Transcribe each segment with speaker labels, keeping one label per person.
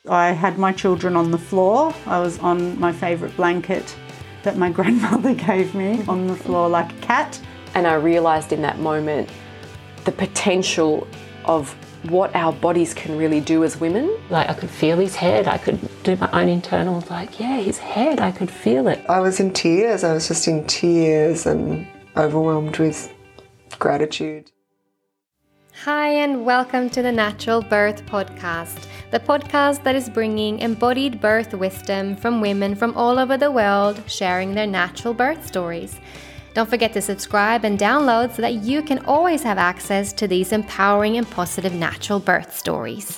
Speaker 1: I had my children on the floor. I was on my favourite blanket that my grandmother gave me on the floor like a cat.
Speaker 2: And I realised in that moment the potential of what our bodies can really do as women.
Speaker 3: Like I could feel his head, I could do my own internal, like, yeah, his head, I could feel it.
Speaker 4: I was in tears, I was just in tears and overwhelmed with gratitude.
Speaker 5: Hi and welcome to the Natural Birth Podcast, the podcast that is bringing embodied birth wisdom from women from all over the world sharing their natural birth stories. Don't forget to subscribe and download so that you can always have access to these empowering and positive natural birth stories.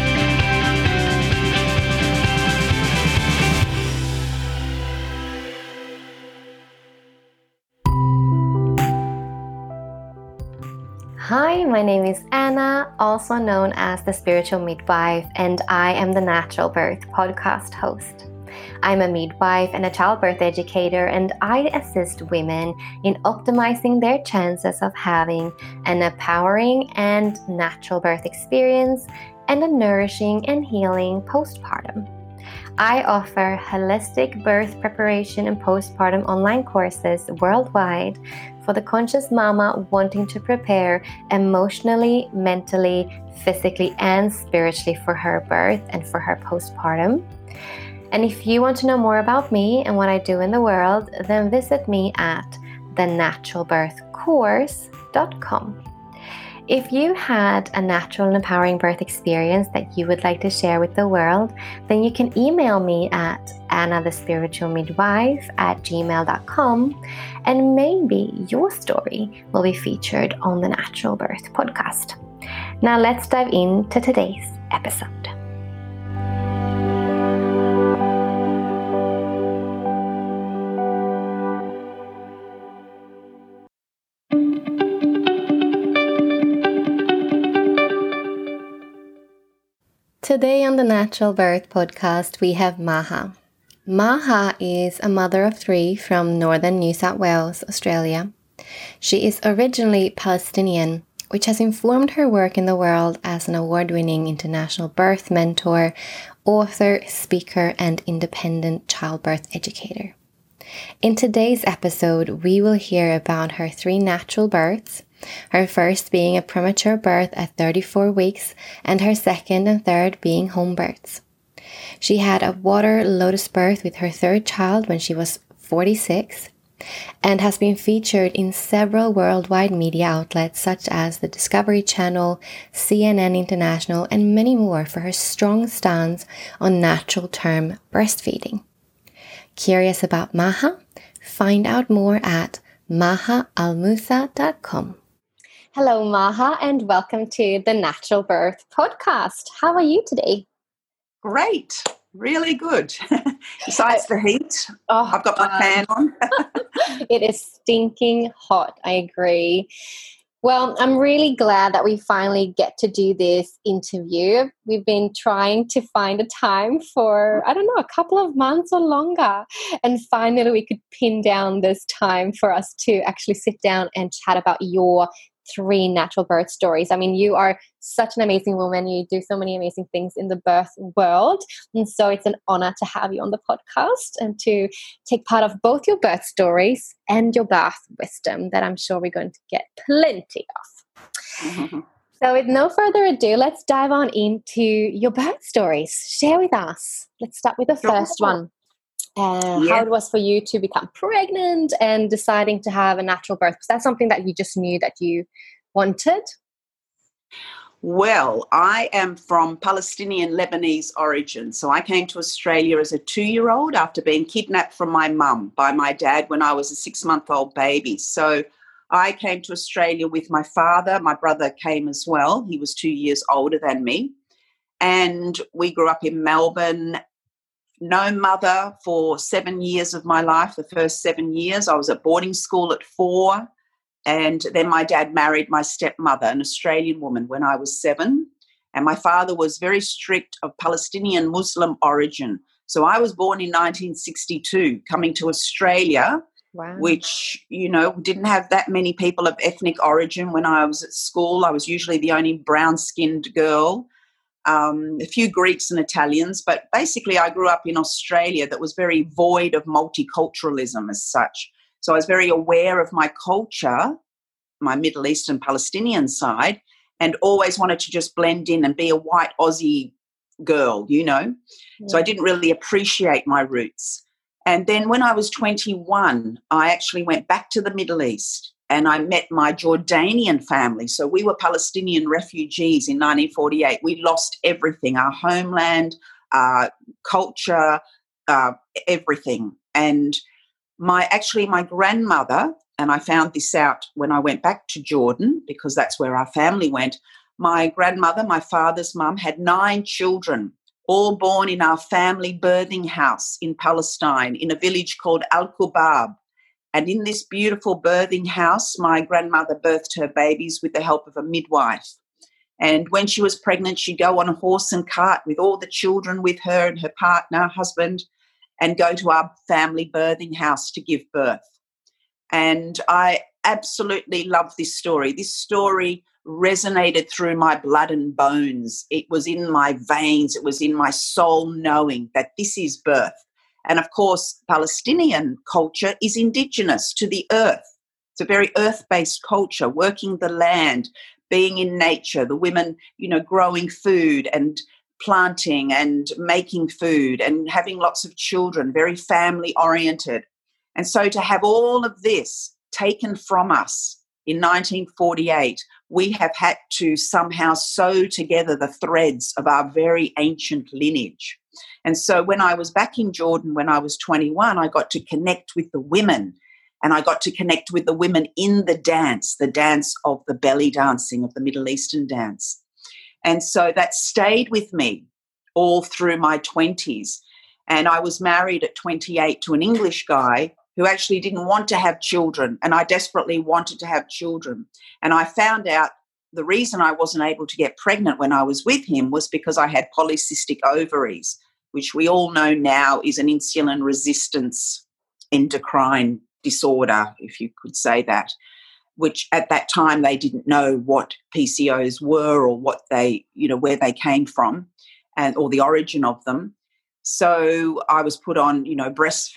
Speaker 5: Hi, my name is Anna, also known as the Spiritual Midwife, and I am the Natural Birth Podcast host. I'm a midwife and a childbirth educator, and I assist women in optimizing their chances of having an empowering and natural birth experience and a nourishing and healing postpartum. I offer holistic birth preparation and postpartum online courses worldwide for the conscious mama wanting to prepare emotionally, mentally, physically, and spiritually for her birth and for her postpartum. And if you want to know more about me and what I do in the world, then visit me at thenaturalbirthcourse.com. If you had a natural and empowering birth experience that you would like to share with the world, then you can email me at annathespiritualmidwife@gmail.com, and maybe your story will be featured on the Natural Birth Podcast. Now let's dive into today's episode. Today on the Natural Birth Podcast, we have Maha. Maha is a mother of three from northern New South Wales, Australia. She is originally Palestinian, which has informed her work in the world as an award-winning international birth mentor, author, speaker, and independent childbirth educator. In today's episode, we will hear about her three natural births, her first being a premature birth at 34 weeks, and her second and third being home births. She had a water lotus birth with her third child when she was 46, and has been featured in several worldwide media outlets such as the Discovery Channel, CNN International, and many more for her strong stance on natural term breastfeeding. Curious about Maha? Find out more at mahaalmusa.com. Hello, Maha, and welcome to the Natural Birth Podcast. How are you today?
Speaker 6: Great. Really good. Besides the heat, I've got my fan on.
Speaker 5: It is stinking hot. I agree. Well, I'm really glad that we finally get to do this interview. We've been trying to find a time for, a couple of months or longer. And finally, we could pin down this time for us to actually sit down and chat about your three natural birth stories. I mean, you are such an amazing woman. You do so many amazing things in the birth world. And so it's an honor to have you on the podcast and to take part of both your birth stories and your birth wisdom that I'm sure we're going to get plenty of. Mm-hmm. So with no further ado, let's dive on into your birth stories. Share with us. Let's start with the first one. How it was for you to become pregnant and deciding to have a natural birth. Was that something that you just knew that you wanted?
Speaker 6: Well, I am from Palestinian Lebanese origin. So I came to Australia as a 2-year-old after being kidnapped from my mum by my dad when I was a 6-month-old baby. So I came to Australia with my father. My brother came as well. He was 2 years older than me. And we grew up in Melbourne. No mother for 7 years of my life. The first 7 years I was at boarding school at 4, and then my dad married my stepmother, an Australian woman, when I was 7, and my father was very strict of Palestinian Muslim origin. So I was born in 1962, coming to Australia, which, didn't have that many people of ethnic origin. When I was at school, I was usually the only brown-skinned girl. a few Greeks and Italians, but basically I grew up in Australia that was very void of multiculturalism as such. So I was very aware of my culture, my Middle Eastern Palestinian side, and always wanted to just blend in and be a white Aussie girl, you know. Yeah. So I didn't really appreciate my roots. And then when I was 21, I actually went back to the Middle East and I met my Jordanian family. So we were Palestinian refugees in 1948. We lost everything, our homeland, our culture, everything. And my grandmother, and I found this out when I went back to Jordan because that's where our family went, my grandmother, my father's mum, had 9 children, all born in our family birthing house in Palestine in a village called Al-Kubab. And in this beautiful birthing house, my grandmother birthed her babies with the help of a midwife. And when she was pregnant, she'd go on a horse and cart with all the children with her and her partner, husband, and go to our family birthing house to give birth. And I absolutely love this story. This story resonated through my blood and bones. It was in my veins. It was in my soul knowing that this is birth. And, of course, Palestinian culture is indigenous to the earth. It's a very earth-based culture, working the land, being in nature, the women, you know, growing food and planting and making food and having lots of children, very family-oriented. And so to have all of this taken from us in 1948, we have had to somehow sew together the threads of our very ancient lineage. And so when I was back in Jordan when I was 21, I got to connect with the women, and I got to connect with the women in the dance of the belly dancing, of the Middle Eastern dance. And so that stayed with me all through my 20s. And I was married at 28 to an English guy who actually didn't want to have children, and I desperately wanted to have children. And I found out the reason I wasn't able to get pregnant when I was with him was because I had polycystic ovaries, which we all know now is an insulin resistance endocrine disorder, if you could say that, which at that time they didn't know what PCOS were or what they, you know, where they came from or the origin of them. So I was put on, you know, breast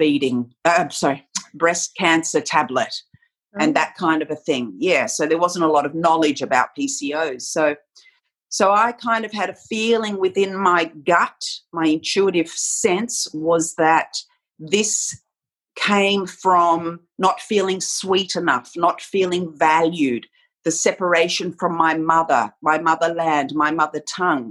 Speaker 6: cancer tablet and that kind of a thing. Yeah, so there wasn't a lot of knowledge about PCOS. So I kind of had a feeling within my gut, my intuitive sense was that this came from not feeling sweet enough, not feeling valued, the separation from my mother, my motherland, my mother tongue.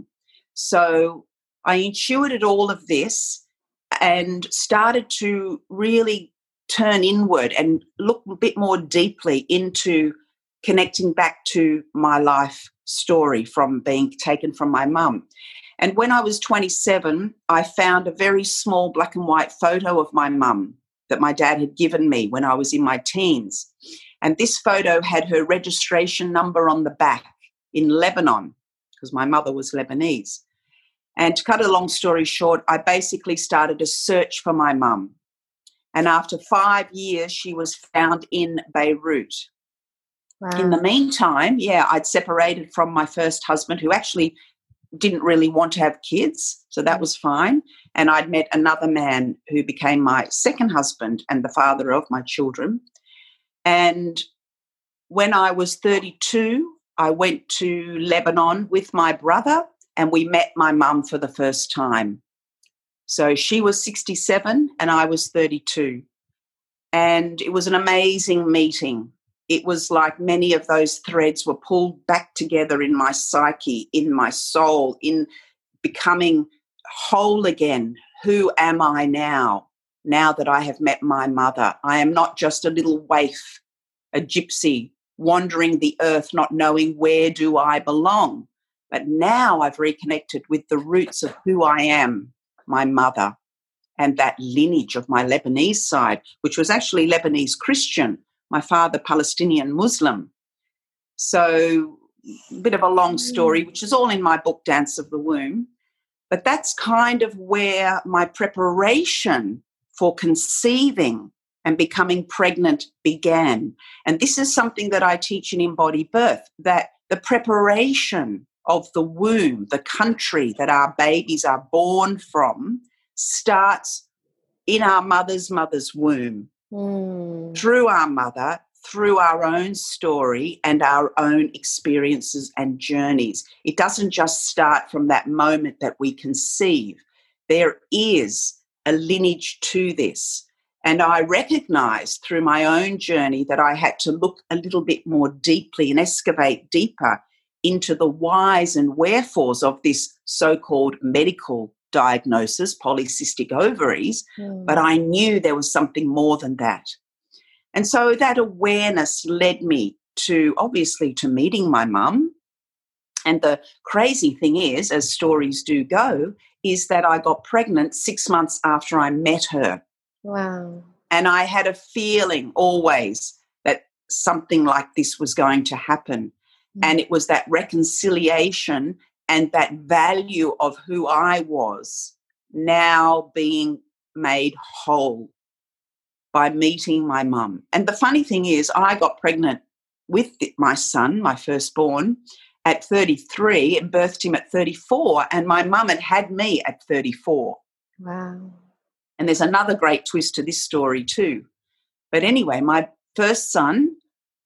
Speaker 6: So I intuited all of this and started to really turn inward and look a bit more deeply into connecting back to my life story from being taken from my mum. And when I was 27, I found a very small black and white photo of my mum that my dad had given me when I was in my teens. And this photo had her registration number on the back in Lebanon, because my mother was Lebanese. And to cut a long story short, I basically started a search for my mum. And after 5 years, she was found in Beirut. Wow. In the meantime, I'd separated from my first husband, who actually didn't really want to have kids, so that was fine. And I'd met another man who became my second husband and the father of my children. And when I was 32, I went to Lebanon with my brother, and we met my mum for the first time. So she was 67 and I was 32. And it was an amazing meeting. It was like many of those threads were pulled back together in my psyche, in my soul, in becoming whole again. Who am I now that I have met my mother? I am not just a little waif, a gypsy, wandering the earth, not knowing where do I belong. But now I've reconnected with the roots of who I am, my mother, and that lineage of my Lebanese side, which was actually Lebanese Christian, my father Palestinian Muslim. So a bit of a long story, which is all in my book, Dance of the Womb. But that's kind of where my preparation for conceiving and becoming pregnant began. And this is something that I teach in Embodied Birth, that the preparation of the womb, the country that our babies are born from, starts in our mother's womb, through our mother, through our own story and our own experiences and journeys. It doesn't just start from that moment that we conceive. There is a lineage to this. And I recognised through my own journey that I had to look a little bit more deeply and excavate deeper into the whys and wherefores of this so-called medical diagnosis, polycystic ovaries, but I knew there was something more than that. And so that awareness led me to, obviously, to meeting my mum. And the crazy thing is, as stories do go, is that I got pregnant 6 months after I met her.
Speaker 5: Wow.
Speaker 6: And I had a feeling always that something like this was going to happen. And it was that reconciliation and that value of who I was now being made whole by meeting my mum. And the funny thing is, I got pregnant with my son, my firstborn, at 33 and birthed him at 34, and my mum had had me at 34.
Speaker 5: Wow.
Speaker 6: And there's another great twist to this story too. But anyway, my first son,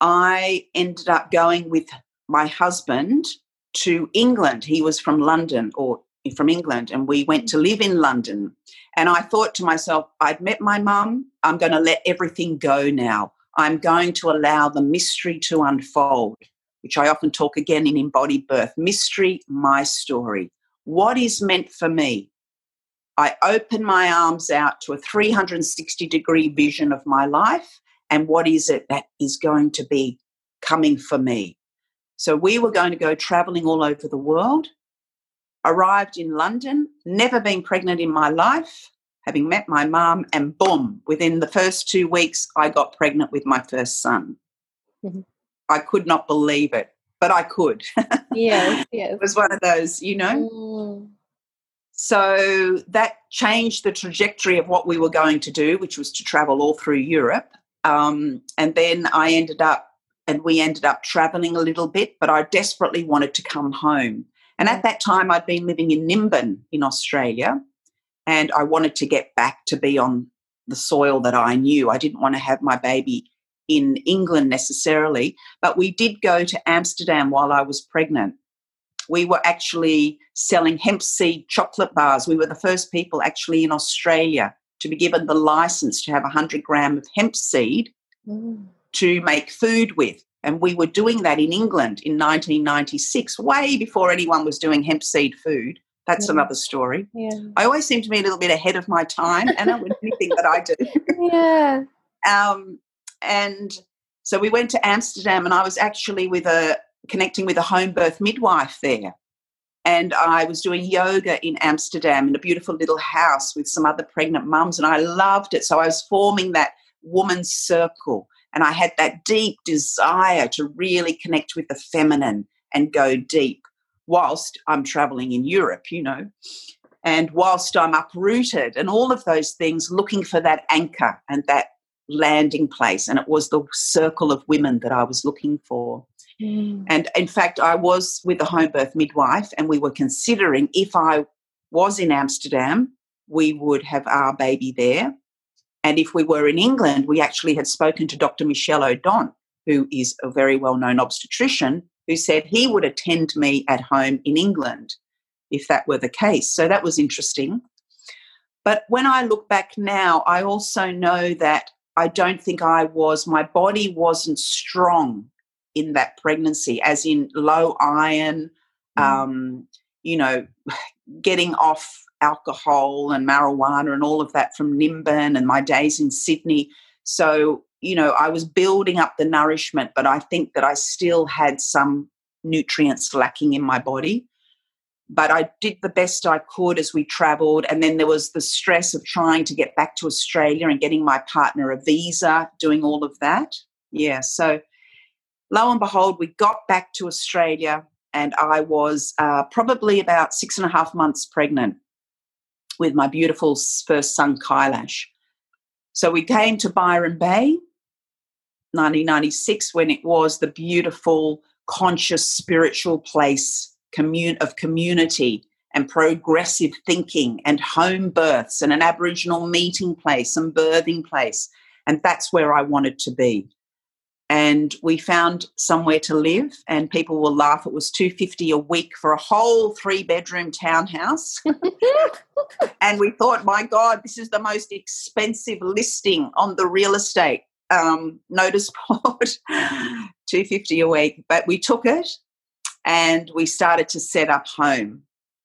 Speaker 6: I ended up going with my husband to England. He was from London, or from England, and we went to live in London. And I thought to myself, I'd met my mum. I'm going to let everything go now. I'm going to allow the mystery to unfold, which I often talk again in Embodied Birth. Mystery, my story. What is meant for me? I open my arms out to a 360-degree vision of my life, and what is it that is going to be coming for me? So we were going to go travelling all over the world, arrived in London, never been pregnant in my life, having met my mum, and boom, within the first 2 weeks, I got pregnant with my first son.
Speaker 5: Mm-hmm.
Speaker 6: I could not believe it, but I could.
Speaker 5: Yes.
Speaker 6: It was one of those, you know. So that changed the trajectory of what we were going to do, which was to travel all through Europe. And then we ended up travelling a little bit, but I desperately wanted to come home. And at that time, I'd been living in Nimbin in Australia, and I wanted to get back to be on the soil that I knew. I didn't want to have my baby in England necessarily, but we did go to Amsterdam while I was pregnant. We were actually selling hemp seed chocolate bars. We were the first people actually in Australia to be given the license to have 100 grams of hemp seed to make food with. And we were doing that in England in 1996, way before anyone was doing hemp seed food. That's another story.
Speaker 5: Yeah.
Speaker 6: I always seem to be a little bit ahead of my time, Anna, with anything that I do.
Speaker 5: Yeah.
Speaker 6: And so we went to Amsterdam, and I was actually connecting with a home birth midwife there. And I was doing yoga in Amsterdam in a beautiful little house with some other pregnant mums, and I loved it. So I was forming that woman's circle, and I had that deep desire to really connect with the feminine and go deep whilst I'm travelling in Europe, you know, and whilst I'm uprooted and all of those things, looking for that anchor and that landing place. And it was the circle of women that I was looking for. And in fact, I was with a home birth midwife, and we were considering if I was in Amsterdam, we would have our baby there. And if we were in England, we actually had spoken to Dr. Michelle O'Don, who is a very well-known obstetrician, who said he would attend me at home in England if that were the case. So that was interesting. But when I look back now, I also know that I don't think my body wasn't strong in that pregnancy, as in low iron, you know, getting off alcohol and marijuana and all of that from Nimbin and my days in Sydney. So, you know, I was building up the nourishment, but I think that I still had some nutrients lacking in my body. But I did the best I could as we travelled. And then there was the stress of trying to get back to Australia and getting my partner a visa, doing all of that. Yeah, so lo and behold, we got back to Australia, and I was probably about 6.5 months pregnant with my beautiful first son, Kailash. So we came to Byron Bay, 1996, when it was the beautiful, conscious, spiritual place of community and progressive thinking and home births and an Aboriginal meeting place and birthing place. And that's where I wanted to be. And we found somewhere to live, and people will laugh. It was $250 a week for a whole 3-bedroom townhouse. And we thought, my God, this is the most expensive listing on the real estate notice board, $250 a week. But we took it and we started to set up home.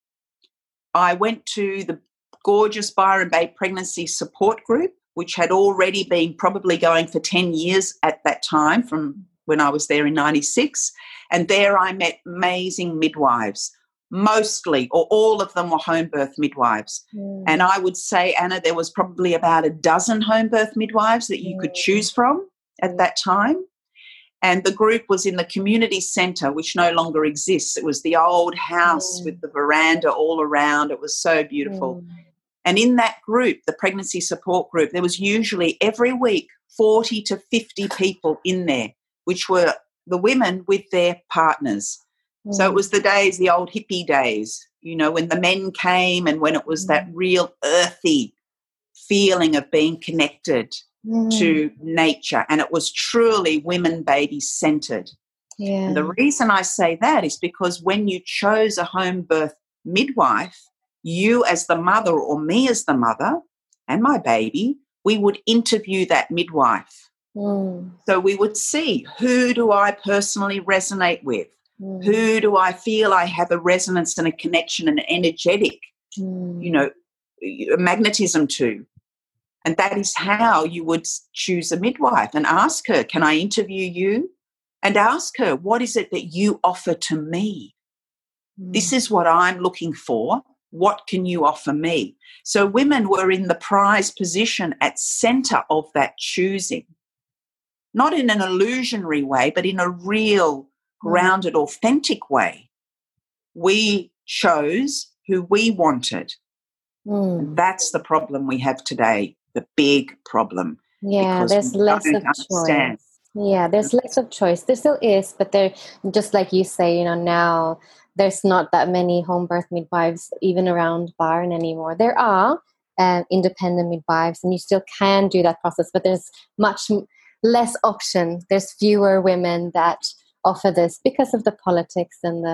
Speaker 6: I went to the gorgeous Byron Bay Pregnancy Support Group, which had already been probably going for 10 years at that time from when I was there in 96. And there I met amazing midwives. Mostly or all of them were home birth midwives. And I would say, Anna, there was probably about a dozen home birth midwives that you could choose from at that time. And the group was in the community centre, which no longer exists. It was the old house with the veranda all around. It was so beautiful. And in that group, the pregnancy support group, there was usually every week 40 to 50 people in there, which were the women with their partners. So it was the old hippie days, you know, when the men came and when it was that real earthy feeling of being connected to nature. And it was truly women, baby centred.
Speaker 5: Yeah.
Speaker 6: And the reason I say that is because when you chose a home birth midwife, you as the mother or me as the mother and my baby, we would interview that midwife. So we would see, who do I personally resonate with? Who do I feel I have a resonance and a connection and energetic, you know, magnetism to? And that is how you would choose a midwife and ask her, can I interview you? And ask her, what is it that you offer to me? This is what I'm looking for. What can you offer me? So women were in the prize position at centre of that choosing, not in an illusionary way, but in a real, grounded, authentic way. We chose who we wanted. And that's the problem we have today, the big problem.
Speaker 5: Yeah, there's less of choice. Yeah, there's less of choice. There still is, but there, just like you say, you know, now there's not that many home birth midwives even around Byron anymore. There are independent midwives, and you still can do that process, but there's much less option. There's fewer women that offer this because of the politics and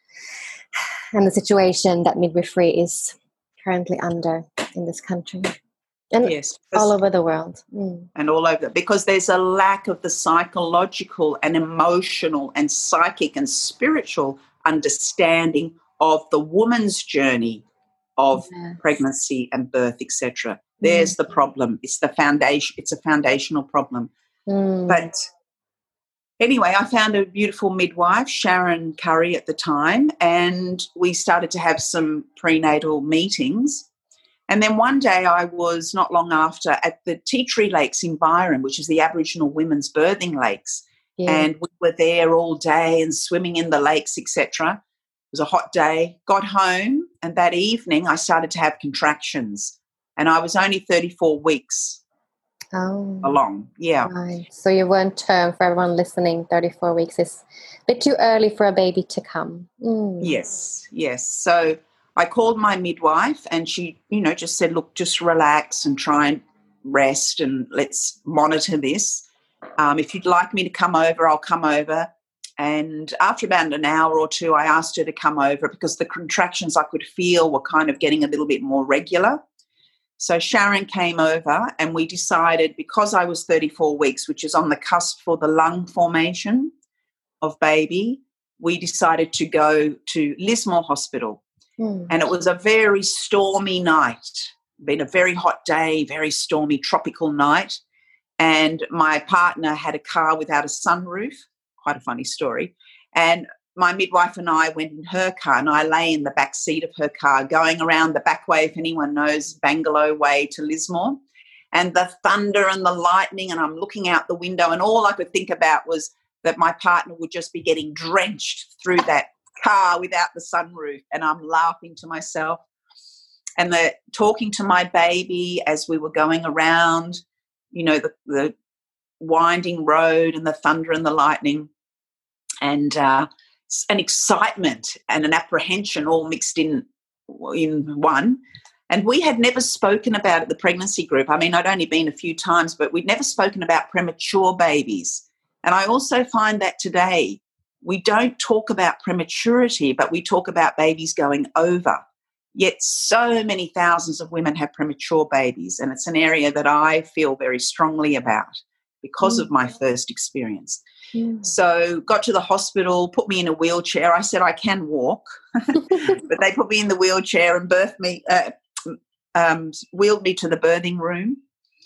Speaker 5: the situation that midwifery is currently under in this country. And all over the world.
Speaker 6: And all over, because there's a lack of the psychological and emotional and psychic and spiritual understanding of the woman's journey of pregnancy and birth, etc. There's the problem. It's the foundation. It's a foundational problem. But anyway, I found a beautiful midwife, Sharon Curry at the time, and we started to have some prenatal meetings. And then one day I was not long after at the Tea Tree Lakes in Byron, which is the Aboriginal women's birthing lakes. And we were there all day and swimming in the lakes, etc. It was a hot day. Got home, and that evening I started to have contractions. And I was only 34 weeks along. Yeah.
Speaker 5: Right. So you weren't term, for everyone listening, 34 weeks is a bit too early for a baby to come.
Speaker 6: Yes. So I called my midwife and she, you know, just said, look, just relax and try and rest and let's monitor this. If you'd like me to come over, I'll come over. And after about an hour or two, I asked her to come over because the contractions I could feel were kind of getting a little bit more regular. So Sharon came over and we decided, because I was 34 weeks, which is on the cusp for the lung formation of baby, we decided to go to Lismore Hospital. And it was a very stormy night, been a very hot day, very stormy tropical night. And my partner had a car without a sunroof, quite a funny story. And my midwife and I went in her car, and I lay in the back seat of her car going around the back way, if anyone knows, Bangalow way to Lismore. And the thunder and the lightning, and I'm looking out the window, and all I could think about was that my partner would just be getting drenched through that car without the sunroof, and I'm laughing to myself. And talking to my baby as we were going around, you know, the winding road and the thunder and the lightning. And an excitement and an apprehension all mixed in one. And we had never spoken about it, the pregnancy group. I mean, I'd only been a few times, but we'd never spoken about premature babies. And I also find that today we don't talk about prematurity, but we talk about babies going over. Yet so many thousands of women have premature babies, and it's an area that I feel very strongly about because of my first experience. So got to the hospital, put me in a wheelchair. I said I can walk, but they put me in the wheelchair and wheeled me to the birthing room.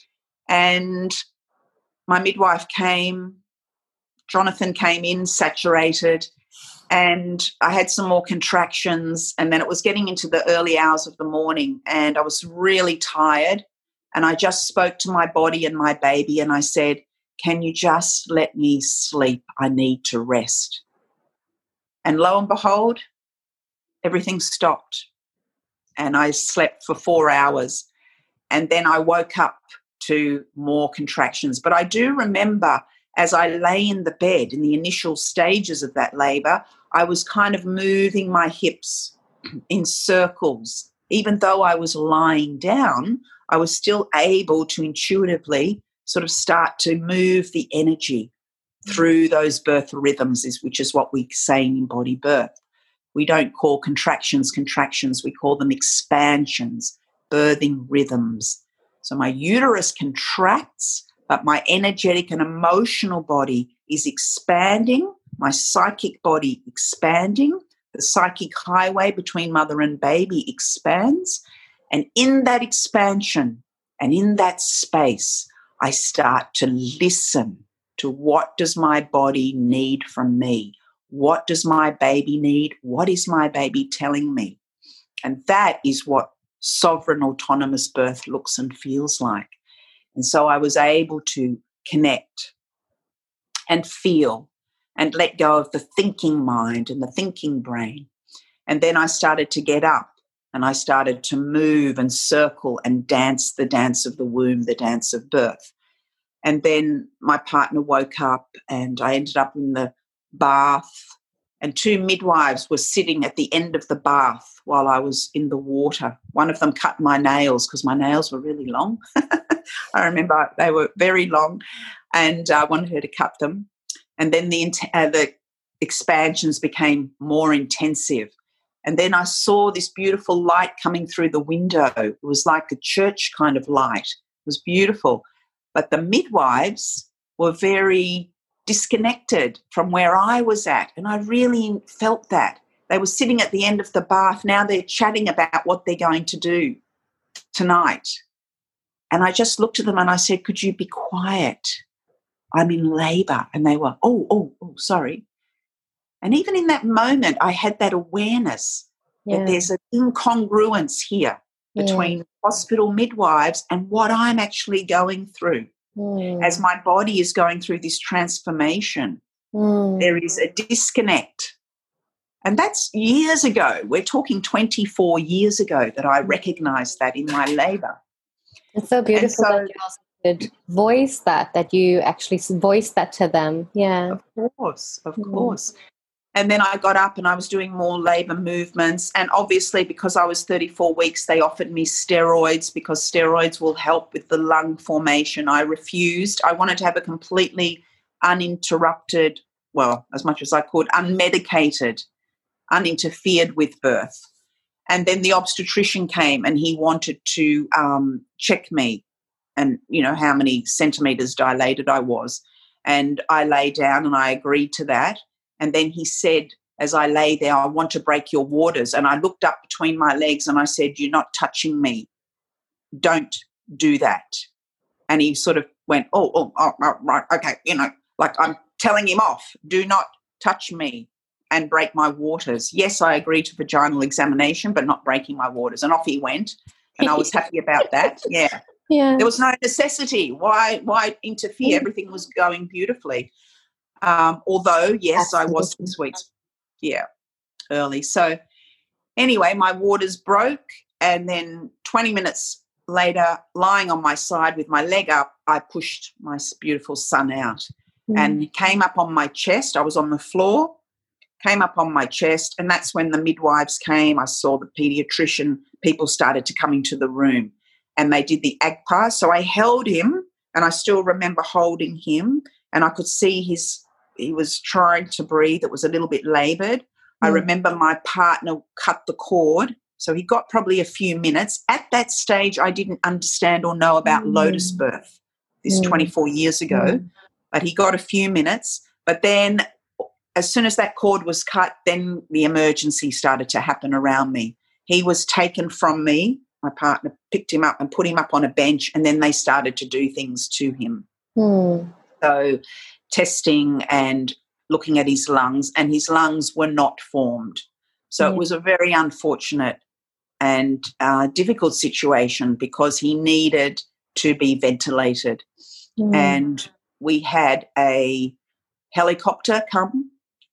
Speaker 6: And my midwife came, Jonathan came in, saturated, and I had some more contractions, and then it was getting into the early hours of the morning, and I was really tired, and I just spoke to my body and my baby, and I said, can you just let me sleep? I need to rest. And lo and behold, everything stopped, and I slept for 4 hours, and then I woke up to more contractions. But I do remember as I lay in the bed in the initial stages of that labour, I was kind of moving my hips in circles. Even though I was lying down, I was still able to intuitively sort of start to move the energy through those birth rhythms, which is what we say in body birth. We don't call contractions contractions, we call them expansions, birthing rhythms. So my uterus contracts, but my energetic and emotional body is expanding, my psychic body expanding, the psychic highway between mother and baby expands, and in that expansion and in that space, I start to listen to what does my body need from me? What does my baby need? What is my baby telling me? And that is what sovereign autonomous birth looks and feels like. And so I was able to connect and feel and let go of the thinking mind and the thinking brain. And then I started to get up and I started to move and circle and dance the dance of the womb, the dance of birth. And then my partner woke up and I ended up in the bath, and 2 midwives were sitting at the end of the bath while I was in the water. One of them cut my nails because my nails were really long. I remember they were very long, and I wanted her to cut them. And then the expansions became more intensive. And then I saw this beautiful light coming through the window. It was like a church kind of light. It was beautiful. But the midwives were very disconnected from where I was at, and I really felt that. They were sitting at the end of the bath. Now they're chatting about what they're going to do tonight. And I just looked at them and I said, could you be quiet? I'm in labour. And they were, oh, sorry. And even in that moment, I had that awareness that there's an incongruence here between hospital midwives and what I'm actually going through. As my body is going through this transformation, there is a disconnect. And that's years ago. We're talking 24 years ago that I recognised that in my labour.
Speaker 5: It's so beautiful that you also could voice that you actually voiced that to them. Yeah.
Speaker 6: Of course. And then I got up and I was doing more labour movements. And obviously because I was 34 weeks, they offered me steroids because steroids will help with the lung formation. I refused. I wanted to have a completely uninterrupted, well, as much as I could, unmedicated, uninterfered with birth. And then the obstetrician came and he wanted to check me and, you know, how many centimetres dilated I was. And I lay down and I agreed to that. And then he said, as I lay there, I want to break your waters. And I looked up between my legs and I said, you're not touching me. Don't do that. And he sort of went, oh, right, okay, you know, like I'm telling him off, do not touch me and break my waters. Yes, I agreed to vaginal examination, but not breaking my waters. And off he went. And I was happy about that. Yeah. There was no necessity. Why interfere? Everything was going beautifully. Although, yes, I was 6 weeks, early. So anyway, my waters broke, and then 20 minutes later, lying on my side with my leg up, I pushed my beautiful son out and he came up on my chest. I was on the floor, came up on my chest, and that's when the midwives came. I saw the paediatrician. People started to come into the room, and they did the AGPA. So I held him, and I still remember holding him, and I could see he was trying to breathe. It was a little bit laboured. I remember my partner cut the cord, so he got probably a few minutes. At that stage, I didn't understand or know about Lotus birth, this 24 years ago, but he got a few minutes. But then as soon as that cord was cut, then the emergency started to happen around me. He was taken from me. My partner picked him up and put him up on a bench, and then they started to do things to him. So testing and looking at his lungs, and his lungs were not formed. So it was a very unfortunate and difficult situation because he needed to be ventilated. And we had a helicopter come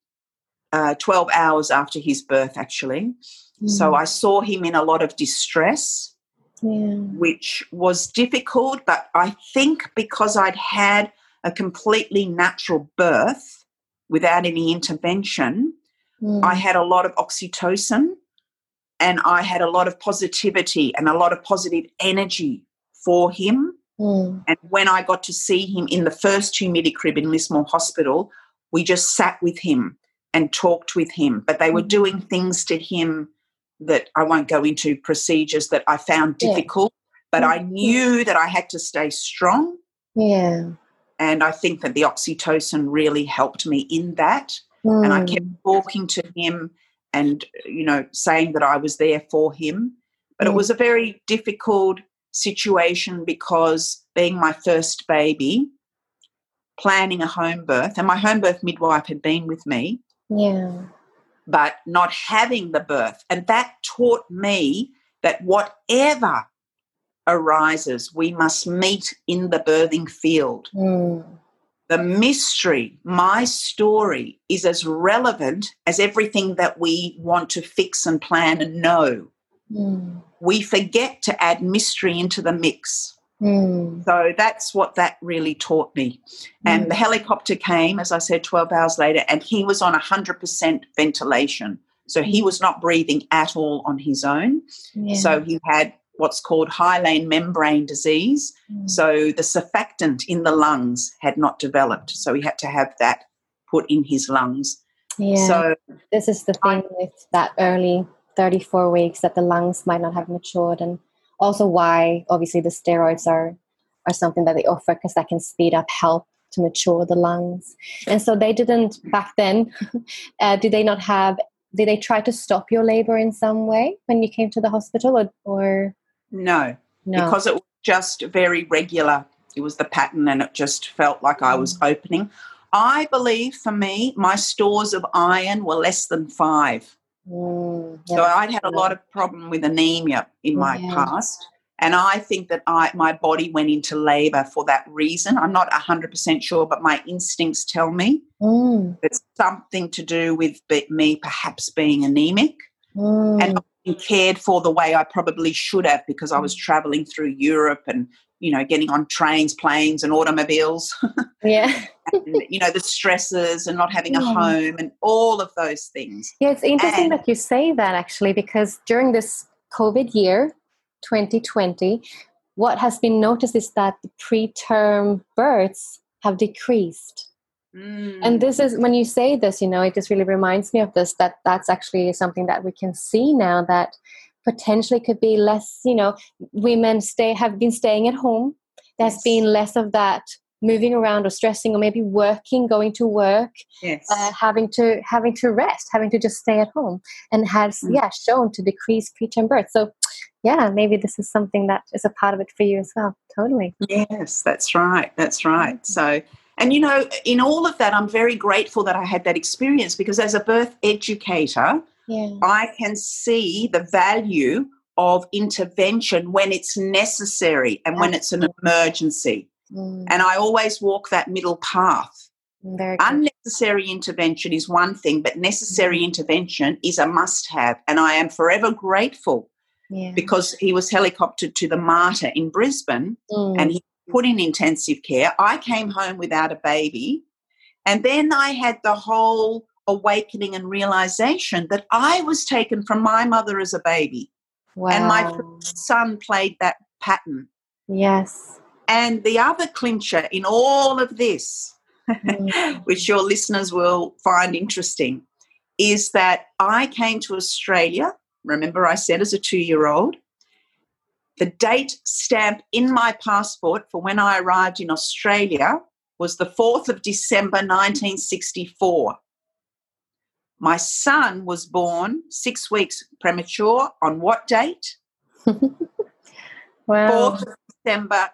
Speaker 6: 12 hours after his birth, actually. So I saw him in a lot of distress, which was difficult, but I think because I'd had a completely natural birth without any intervention, I had a lot of oxytocin, and I had a lot of positivity and a lot of positive energy for him. And when I got to see him in the first humidity crib in Lismore Hospital, we just sat with him and talked with him. But they were doing things to him that I won't go into, procedures that I found difficult, but I knew that I had to stay strong. And I think that the oxytocin really helped me in that. And I kept talking to him and, saying that I was there for him. But it was a very difficult situation because being my first baby, planning a home birth, and my home birth midwife had been with me, but not having the birth. And that taught me that whatever arises, we must meet in the birthing field. The mystery, my story, is as relevant as everything that we want to fix and plan and know. We forget to add mystery into the mix. So that's what that really taught me. And the helicopter came, as I said, 12 hours later, and he was on 100% ventilation. So he was not breathing at all on his own. So he had what's called hyaline membrane disease. So the surfactant in the lungs had not developed. So he had to have that put in his lungs. So
Speaker 5: this is the thing with that early 34 weeks, that the lungs might not have matured, and also why obviously the steroids are something that they offer, because that can speed up, help to mature the lungs. And so they didn't back then. Did they try to stop your labor in some way when you came to the hospital, or? No,
Speaker 6: because it was just very regular. It was the pattern, and it just felt like I was opening. I believe for me, my stores of iron were less than 5. So I'd had a lot of problem with anemia in my past, and I think that my body went into labour for that reason. I'm not 100% sure, but my instincts tell me it's something to do with me perhaps being anemic and not being cared for the way I probably should have, because I was travelling through Europe and, getting on trains, planes and automobiles. And, the stresses and not having a home and all of those things.
Speaker 5: Yeah, it's interesting that you say that, actually, because during this COVID year, 2020, what has been noticed is that the preterm births have decreased. And this is, when you say this, it just really reminds me of this, that's actually something that we can see now, that potentially could be less, women have been staying at home. There's been less of that moving around or stressing, or maybe working, going to work, having to rest, having to just stay at home, and has shown to decrease preterm birth. So maybe this is something that is a part of it for you as well. Totally.
Speaker 6: Yes, that's right. So, and in all of that, I'm very grateful that I had that experience, because as a birth educator, I can see the value of intervention when it's necessary and when it's an emergency. And I always walk that middle path. Unnecessary intervention is one thing, but necessary intervention is a must-have. And I am forever grateful because he was helicoptered to the Mater in Brisbane and he put in intensive care. I came home without a baby, and then I had the whole awakening and realization that I was taken from my mother as a baby.
Speaker 5: Wow.
Speaker 6: And my first son played that pattern.
Speaker 5: Yes.
Speaker 6: And the other clincher in all of this, which your listeners will find interesting, is that I came to Australia, remember I said as a 2-year-old, the date stamp in my passport for when I arrived in Australia was the 4th of December 1964. My son was born 6 weeks premature on what date?
Speaker 5: Wow.
Speaker 6: 4th of December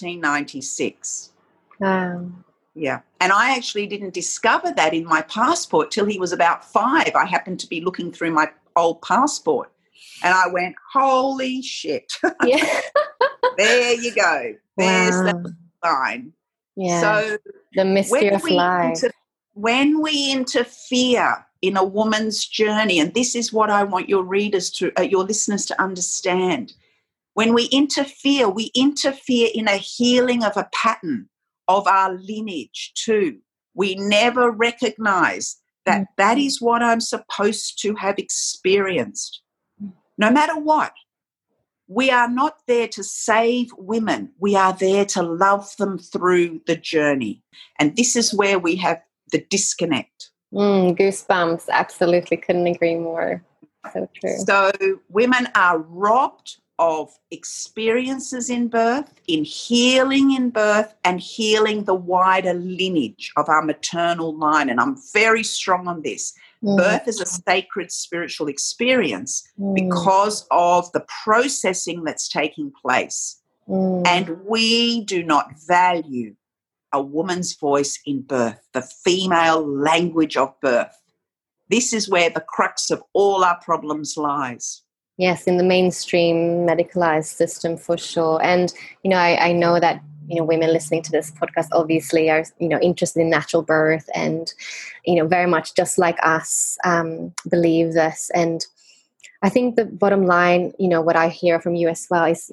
Speaker 6: 1996.
Speaker 5: Wow.
Speaker 6: Yeah. And I actually didn't discover that in my passport till he was about 5. I happened to be looking through my old passport and I went, holy shit.
Speaker 5: Yeah.
Speaker 6: There you go. There's
Speaker 5: Wow.
Speaker 6: the sign.
Speaker 5: Yeah.
Speaker 6: So
Speaker 5: the mystery of life.
Speaker 6: when we interfere in a woman's journey, and this is what I want your readers to, your listeners to understand. When we interfere in a healing of a pattern of our lineage too. We never recognize that that is what I'm supposed to have experienced. No matter what, we are not there to save women. We are there to love them through the journey. And this is where we have the disconnect.
Speaker 5: Goosebumps. Absolutely. Couldn't agree more. So true.
Speaker 6: So women are robbed of experiences in birth, in healing in birth, and healing the wider lineage of our maternal line. And I'm very strong on this. Birth is a sacred spiritual experience because of the processing that's taking place. And we do not value a woman's voice in birth, the female language of birth. This is where the crux of all our problems lies.
Speaker 5: Yes, in the mainstream medicalized system for sure. And, I know that, women listening to this podcast obviously are, interested in natural birth and, very much just like us believe this. And I think the bottom line, what I hear from you as well is,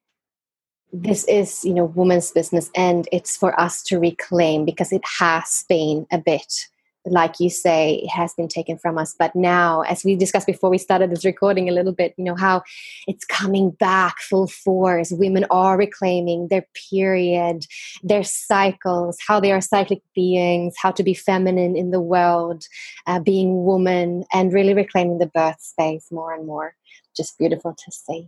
Speaker 5: this is, women's business and it's for us to reclaim because it has been a bit, like you say, it has been taken from us. But now, as we discussed before we started this recording a little bit, how it's coming back full force. Women are reclaiming their period, their cycles, how they are cyclic beings, how to be feminine in the world, being woman, and really reclaiming the birth space more and more. Just beautiful to see.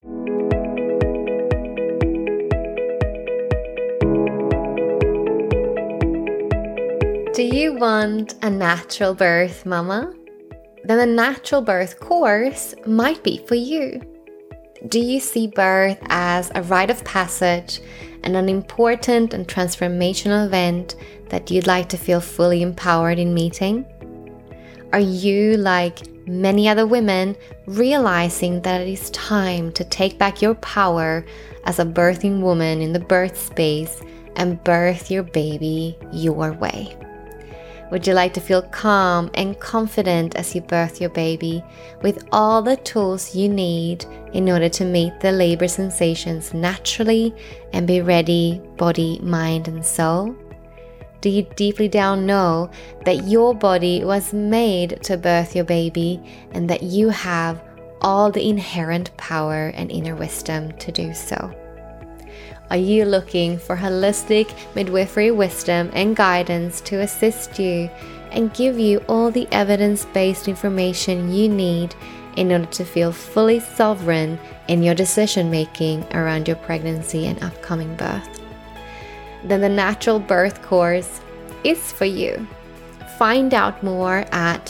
Speaker 5: Do you want a natural birth, mama? Then the natural birth course might be for you. Do you see birth as a rite of passage and an important and transformational event that you'd like to feel fully empowered in meeting? Are you, like many other women, realizing that it is time to take back your power as a birthing woman in the birth space and birth your baby your way? Would you like to feel calm and confident as you birth your baby with all the tools you need in order to meet the labor sensations naturally and be ready, body, mind, and soul? Do you deeply down know that your body was made to birth your baby and that you have all the inherent power and inner wisdom to do so? Are you looking for holistic midwifery wisdom and guidance to assist you and give you all the evidence-based information you need in order to feel fully sovereign in your decision-making around your pregnancy and upcoming birth? Then the Natural Birth course is for you. Find out more at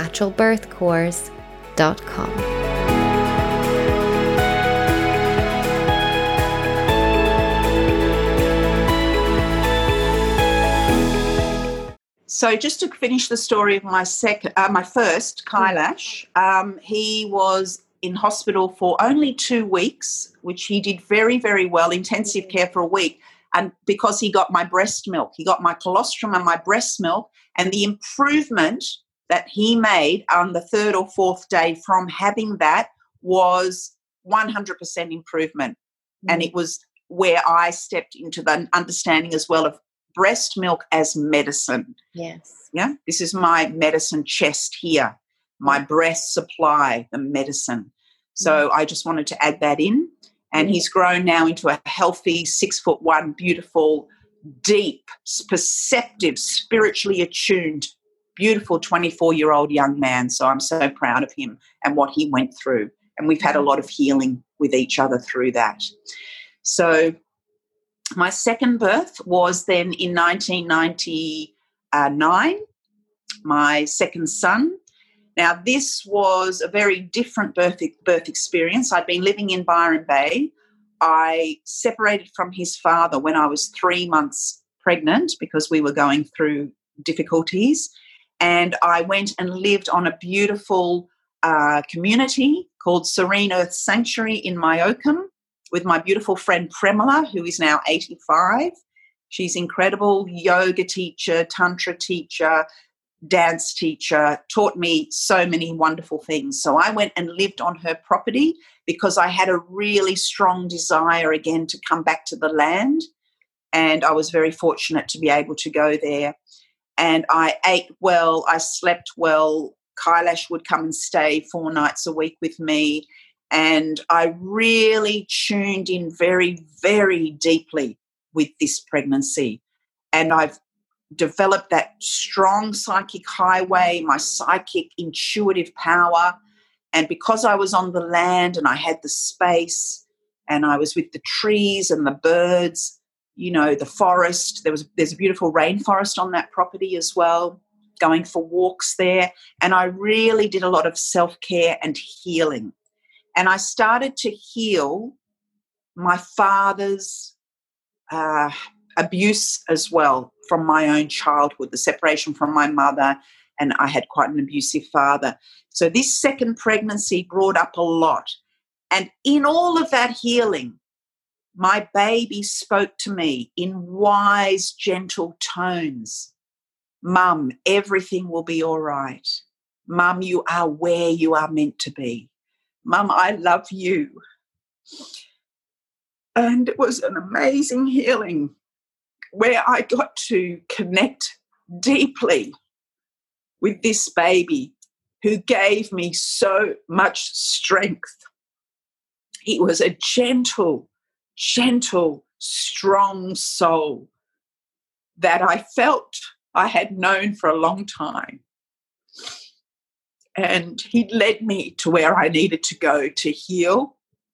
Speaker 5: thenaturalbirthcourse.com.
Speaker 6: So just to finish the story of my first, Kailash, he was in hospital for only 2 weeks, which he did very, very well, intensive care for a week, and because he got my breast milk. He got my colostrum and my breast milk, and the improvement that he made on the 3rd or 4th day from having that was 100% improvement. And it was where I stepped into the understanding as well of breast milk as medicine.
Speaker 5: Yes.
Speaker 6: Yeah, this is my medicine chest here, my breast supply, the medicine. So I just wanted to add that in. And he's grown now into a healthy 6'1", beautiful, deep, perceptive, spiritually attuned, beautiful 24-year-old young man. So I'm so proud of him and what he went through. And we've had a lot of healing with each other through that. So my second birth was then in 1999, my second son. Now, this was a very different birth experience. I'd been living in Byron Bay. I separated from his father when I was 3 months pregnant because we were going through difficulties. And I went and lived on a beautiful community called Serene Earth Sanctuary in Myocum with my beautiful friend Premila, who is now 85. She's incredible, yoga teacher, tantra teacher, dance teacher, taught me so many wonderful things. So I went and lived on her property because I had a really strong desire again to come back to the land. And I was very fortunate to be able to go there. And I ate well, I slept well. Kailash would come and stay 4 nights a week with me. And I really tuned in very, very deeply with this pregnancy. And I've developed that strong psychic highway, my psychic intuitive power. And because I was on the land and I had the space and I was with the trees and the birds, you know, the forest, there's a beautiful rainforest on that property as well, going for walks there. And I really did a lot of self-care and healing. And I started to heal my father's abuse as well from my own childhood, the separation from my mother, and I had quite an abusive father. So this second pregnancy brought up a lot. And in all of that healing, my baby spoke to me in wise, gentle tones. Mum, everything will be all right. Mum, you are where you are meant to be. Mum, I love you. And it was an amazing healing where I got to connect deeply with this baby who gave me so much strength. He was a gentle, strong soul that I felt I had known for a long time. And he led me to where I needed to go to heal.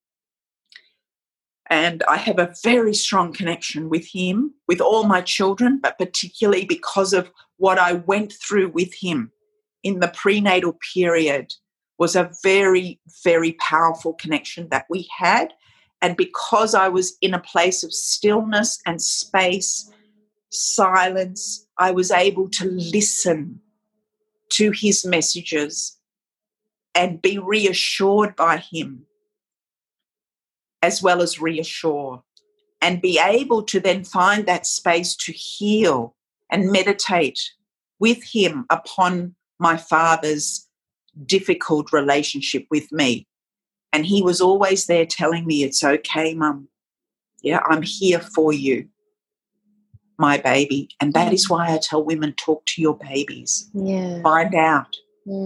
Speaker 6: And I have a very strong connection with him, with all my children, but particularly because of what I went through with him in the prenatal period was a very, very powerful connection that we had. And because I was in a place of stillness and space, silence, I was able to listen to his messages and be reassured by him, as well as reassure, and be able to then find that space to heal and meditate with him upon my father's difficult relationship with me. And he was always there telling me, it's okay, Mum. Yeah, I'm here for you, my baby. And that is why I tell women, talk to your babies.
Speaker 5: Yeah.
Speaker 6: Find out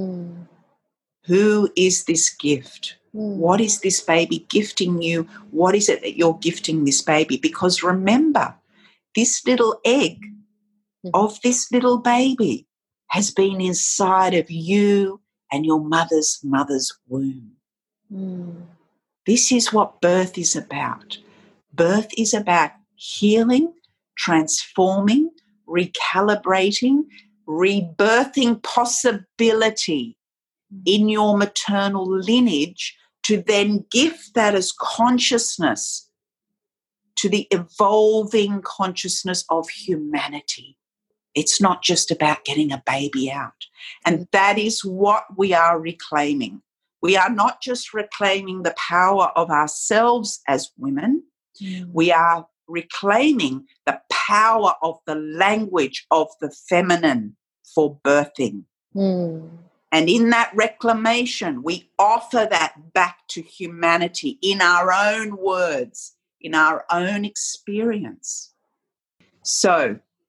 Speaker 6: who is this gift? What is this baby gifting you? What is it that you're gifting this baby? Because remember, this little egg of this little baby has been inside of you and your mother's womb. This is what birth is about. Birth is about healing, transforming, recalibrating, rebirthing possibility in your maternal lineage to then gift that as consciousness to the evolving consciousness of humanity. It's not just about getting a baby out. And that is what we are reclaiming. We are not just reclaiming the power of ourselves as women. We are reclaiming the power of the language of the feminine for birthing. And in that reclamation, we offer that back to humanity in our own words, in our own experience. So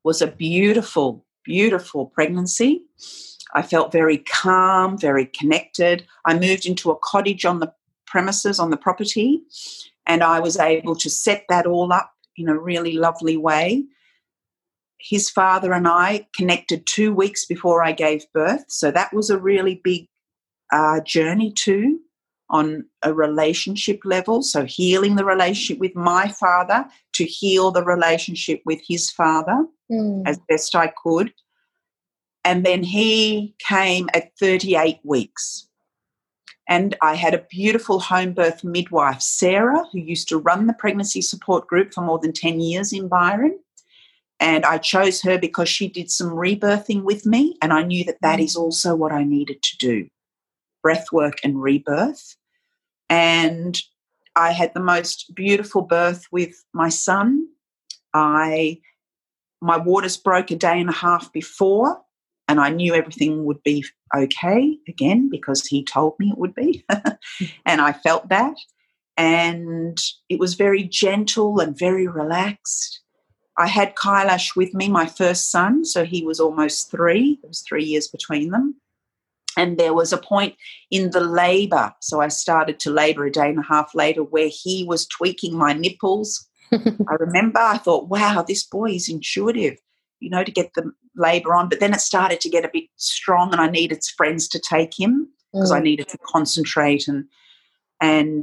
Speaker 6: was a beautiful, beautiful pregnancy. I felt very calm, very connected. I moved into a cottage on the premises, on the property, and I was able to set that all up in a really lovely way. His father and I connected 2 weeks before I gave birth, so that was a really big journey too on a relationship level, so healing the relationship with my father to heal the relationship with his father as best I could. And then he came at 38 weeks. And I had a beautiful home birth midwife, Sarah, who used to run the pregnancy support group for more than 10 years in Byron. And I chose her because she did some rebirthing with me, and I knew that that is also what I needed to do, breath work and rebirth. And I had the most beautiful birth with my son. My waters broke a day and a half before, and I knew everything would be okay again because he told me it would be. And I felt that. And it was very gentle and very relaxed. I had Kailash with me, my first son, so he was almost 3. There was 3 years between them. And there was a point in the labour, so I started to labour a day and a half later, where he was tweaking my nipples. I remember I thought, wow, this boy is intuitive, to get the labour on. But then it started to get a bit strong, and I needed friends to take him because I needed to concentrate. And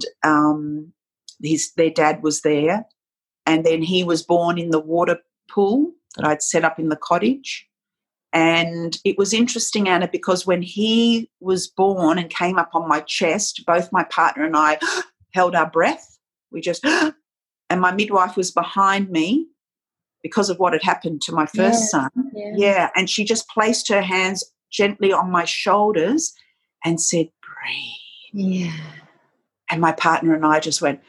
Speaker 6: their dad was there. And then he was born in the water pool that I'd set up in the cottage. And it was interesting, Anna, because when he was born and came up on my chest, both my partner and I held our breath. We just, and my midwife was behind me because of what had happened to my first son. Yeah. And she just placed her hands gently on my shoulders and said, breathe.
Speaker 5: Yeah.
Speaker 6: And my partner and I just went,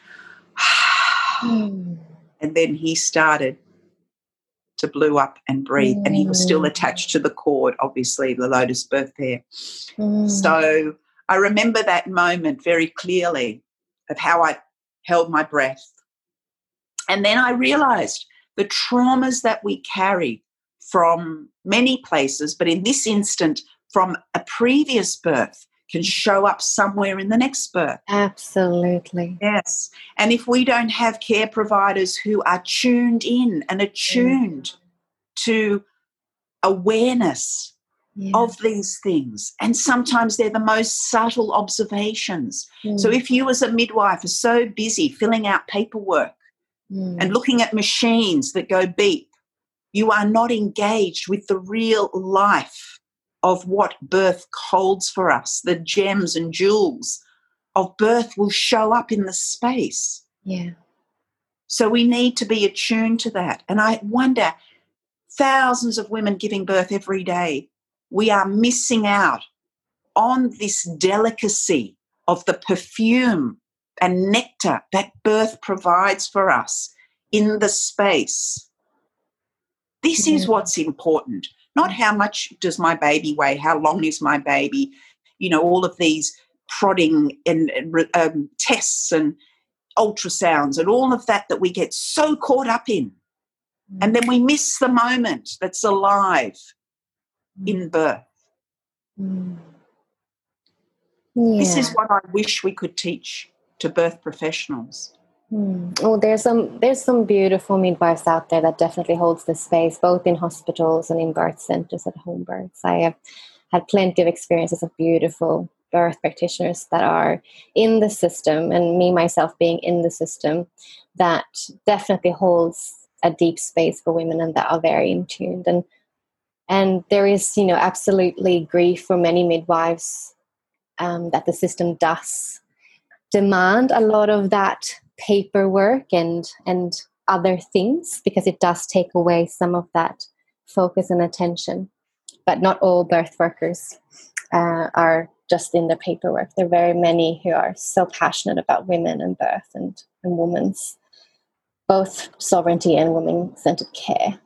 Speaker 6: and then he started to blew up and breathe, and he was still attached to the cord, obviously, the Lotus birth there. So I remember that moment very clearly of how I held my breath. And then I realised the traumas that we carry from many places, but in this instant from a previous birth, can show up somewhere in the next birth.
Speaker 5: Absolutely.
Speaker 6: Yes. And if we don't have care providers who are tuned in and attuned to awareness of these things, and sometimes they're the most subtle observations. So if you as a midwife are so busy filling out paperwork and looking at machines that go beep, you are not engaged with the real life of what birth holds for us. The gems and jewels of birth will show up in the space.
Speaker 5: Yeah.
Speaker 6: So we need to be attuned to that. And I wonder, thousands of women giving birth every day, we are missing out on this delicacy of the perfume and nectar that birth provides for us in the space. This is what's important. Not how much does my baby weigh, how long is my baby, all of these prodding and tests and ultrasounds and all of that we get so caught up in. And then we miss the moment that's alive in birth. This is what I wish we could teach to birth professionals.
Speaker 5: Oh, there's some beautiful midwives out there that definitely holds the space, both in hospitals and in birth centers at home births. I have had plenty of experiences of beautiful birth practitioners that are in the system, and me myself being in the system, that definitely holds a deep space for women and that are very in tune. And there is, absolutely grief for many midwives that the system does demand a lot of that paperwork and other things, because it does take away some of that focus and attention. But not all birth workers are just in the paperwork. There are very many who are so passionate about women and birth and women's both sovereignty and women-centered care.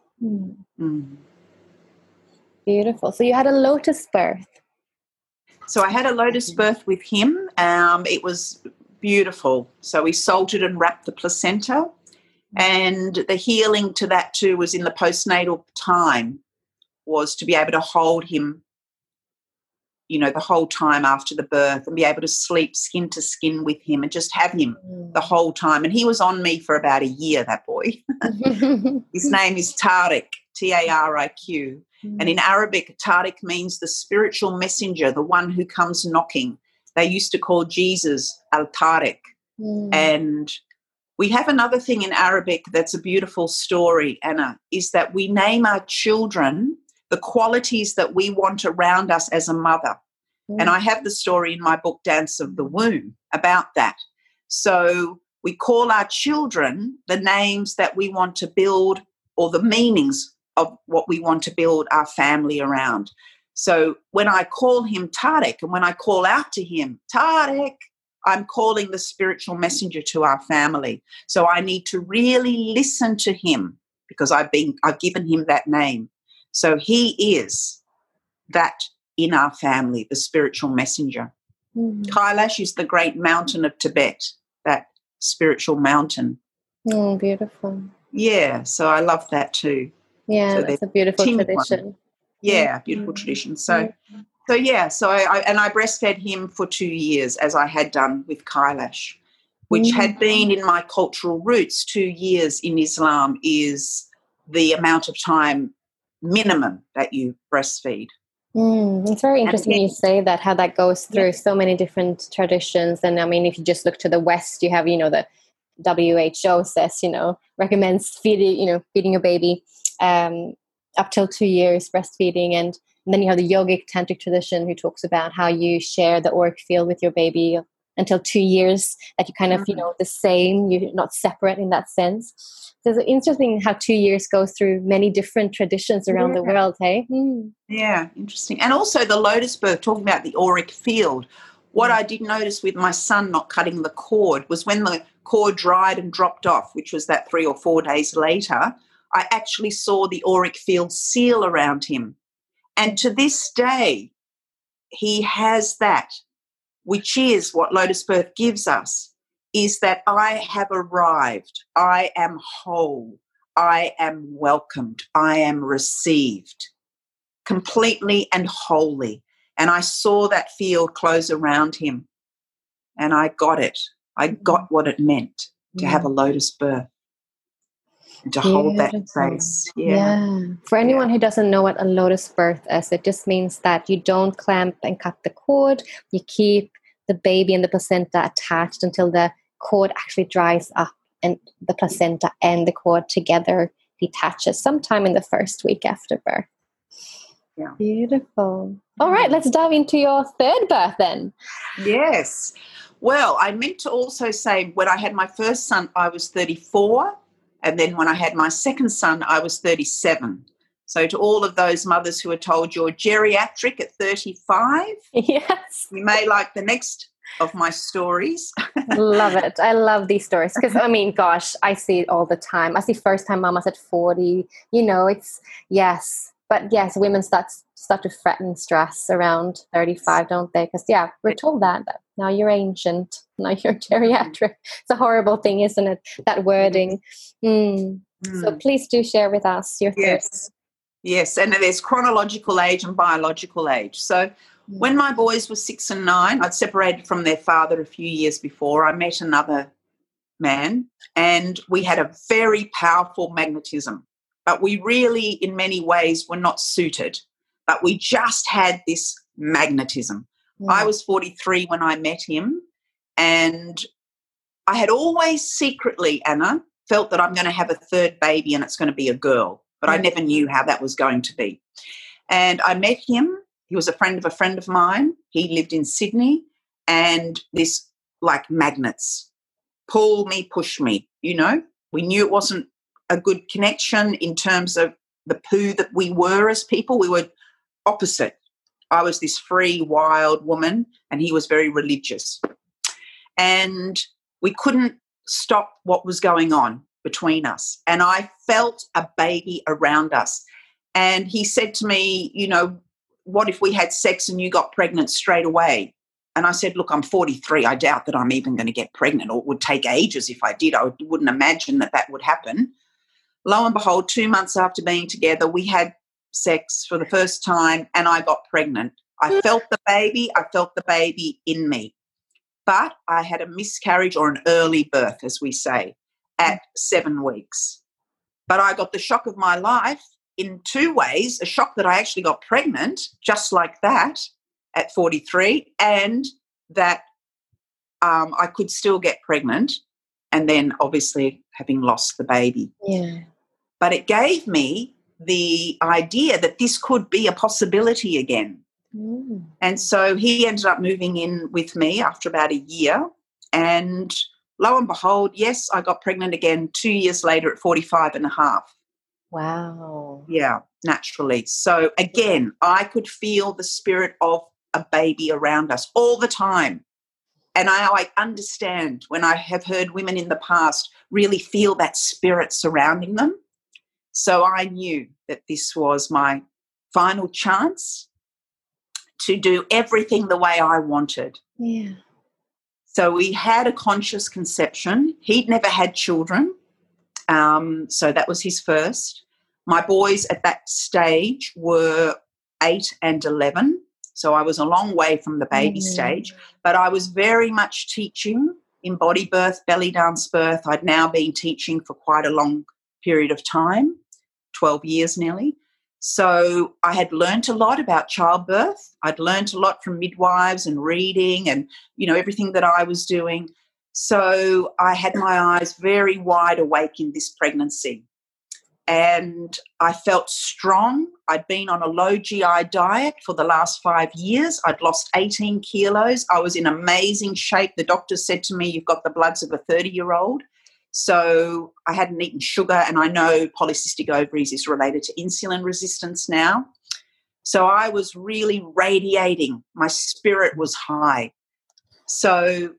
Speaker 5: Beautiful. So you had a Lotus birth.
Speaker 6: So I had a Lotus birth with him. It was beautiful. So we salted and wrapped the placenta, And the healing to that too was in the postnatal time, was to be able to hold him, you know, the whole time after the birth, and be able to sleep skin to skin with him and just have him the whole time. And he was on me for about a year, that boy. His name is Tariq, T-A-R-I-Q. And in Arabic, Tariq means the spiritual messenger, the one who comes knocking. They used to call Jesus Al-Tariq. And we have another thing in Arabic that's a beautiful story, Anna, is that we name our children the qualities that we want around us as a mother. And I have the story in my book, Dance of the Womb, about that. So we call our children the names that we want to build, or the meanings of what we want to build our family around. So when I call him Tariq, and when I call out to him, Tariq, I'm calling the spiritual messenger to our family. So I need to really listen to him, because I've given him that name. So he is that in our family, the spiritual messenger. Kailash is the great mountain of Tibet, that spiritual mountain.
Speaker 5: Oh, beautiful.
Speaker 6: Yeah, so I love that too.
Speaker 5: Yeah,
Speaker 6: So
Speaker 5: that's a beautiful tradition.
Speaker 6: Yeah, beautiful tradition. So I breastfed him for 2 years, as I had done with Kailash, which had been in my cultural roots. 2 years in Islam is the amount of time minimum that you breastfeed.
Speaker 5: It's very interesting you say that, how that goes through so many different traditions. And I mean, if you just look to the West, you have, you know, the WHO says, you know, recommends feeding a baby up till 2 years breastfeeding. And then you have the yogic tantric tradition, who talks about how you share the auric field with your baby until 2 years, that you kind of, you know, the same, you're not separate in that sense. So it's interesting how 2 years goes through many different traditions around the world, hey?
Speaker 6: Yeah, interesting. And also the lotus birth, talking about the auric field. What I did notice with my son not cutting the cord was when the cord dried and dropped off, which was that 3 or 4 days later, I actually saw the auric field seal around him. And to this day, he has that, which is what lotus birth gives us, is that I have arrived, I am whole, I am welcomed, I am received completely and wholly. And I saw that field close around him, and I got it. I got what it meant to have a lotus birth and to hold that space. Yeah.
Speaker 5: For anyone who doesn't know what a lotus birth is, it just means that you don't clamp and cut the cord. You keep the baby and the placenta attached until the cord actually dries up and the placenta and the cord together detaches sometime in the first week after birth.
Speaker 6: Yeah.
Speaker 5: Beautiful. All right, let's dive into your third birth then.
Speaker 6: Yes. Well, I meant to also say, when I had my first son, I was 34. And then when I had my second son, I was 37. So to all of those mothers who are told you're geriatric at 35,
Speaker 5: yes,
Speaker 6: you may like the next of my stories.
Speaker 5: Love it. I love these stories because, I mean, gosh, I see it all the time. I see first-time mamas at 40. You know, it's, yes. But, yes, women start to fret and stress around 35, don't they? Because, yeah, we're told that now you're ancient, now you're geriatric. It's a horrible thing, isn't it, that wording? So please do share with us your thoughts.
Speaker 6: Yes, and there's chronological age and biological age. So when my boys were 6 and 9, I'd separated from their father a few years before. I met another man, and we had a very powerful magnetism. But we really, in many ways, were not suited. But we just had this magnetism. I was 43 when I met him, and I had always secretly, Anna, felt that I'm going to have a third baby and it's going to be a girl. But I never knew how that was going to be. And I met him. He was a friend of mine. He lived in Sydney. And this, like magnets, pull me, push me, you know. We knew it wasn't a good connection in terms of the poo that we were as people. We were opposite. I was this free, wild woman, and he was very religious. And we couldn't stop what was going on between us. And I felt a baby around us. And he said to me, you know, what if we had sex and you got pregnant straight away? And I said, look, I'm 43. I doubt that I'm even going to get pregnant, or it would take ages if I did. I wouldn't imagine that would happen. Lo and behold, 2 months after being together, we had sex for the first time and I got pregnant. I felt the baby in me. But I had a miscarriage, or an early birth, as we say, at 7 weeks. But I got the shock of my life in 2 ways: a shock that I actually got pregnant just like that at 43, and that I could still get pregnant, and then obviously having lost the baby.
Speaker 5: Yeah.
Speaker 6: But it gave me the idea that this could be a possibility again.
Speaker 5: Mm.
Speaker 6: And so he ended up moving in with me after about a year, and lo and behold, yes, I got pregnant again 2 years later at 45 and a half.
Speaker 5: Wow.
Speaker 6: Yeah, naturally. So again, I could feel the spirit of a baby around us all the time. And I understand when I have heard women in the past really feel that spirit surrounding them. So I knew that this was my final chance to do everything the way I wanted.
Speaker 5: Yeah.
Speaker 6: So we had a conscious conception. He'd never had children, so that was his first. My boys at that stage were 8 and 11, so I was a long way from the baby stage, but I was very much teaching embody birth, belly dance birth. I'd now been teaching for quite a long period of time, 12 years nearly. So I had learnt a lot about childbirth. I'd learnt a lot from midwives and reading and, everything that I was doing. So I had my eyes very wide awake in this pregnancy. And I felt strong. I'd been on a low GI diet for the last 5 years. I'd lost 18 kilos. I was in amazing shape. The doctor said to me, you've got the bloods of a 30-year-old. So I hadn't eaten sugar, and I know polycystic ovaries is related to insulin resistance now. So I was really radiating. My spirit was high. So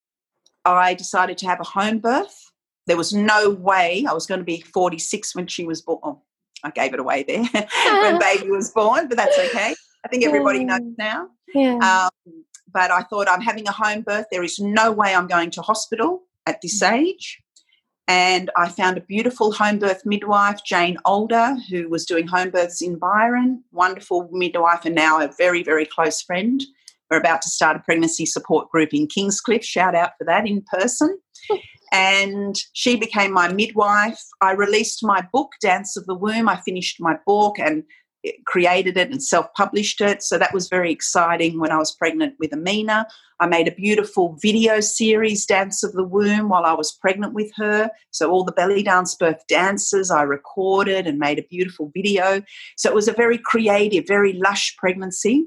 Speaker 6: I decided to have a home birth. There was no way I was going to be 46 when she was born. Oh, I gave it away there when baby was born, but that's okay. I think everybody knows now.
Speaker 5: Yeah.
Speaker 6: But I thought, I'm having a home birth. There is no way I'm going to hospital at this age. And I found a beautiful home birth midwife, Jane Older, who was doing home births in Byron, wonderful midwife, and now a very, very close friend. We're about to start a pregnancy support group in Kingscliff. Shout out for that in person. And she became my midwife. I released my book, Dance of the Womb. I finished my book and created it and self-published it. So that was very exciting when I was pregnant with Amina. I made a beautiful video series, Dance of the Womb, while I was pregnant with her. So all the belly dance birth dances I recorded and made a beautiful video. So it was a very creative, very lush pregnancy.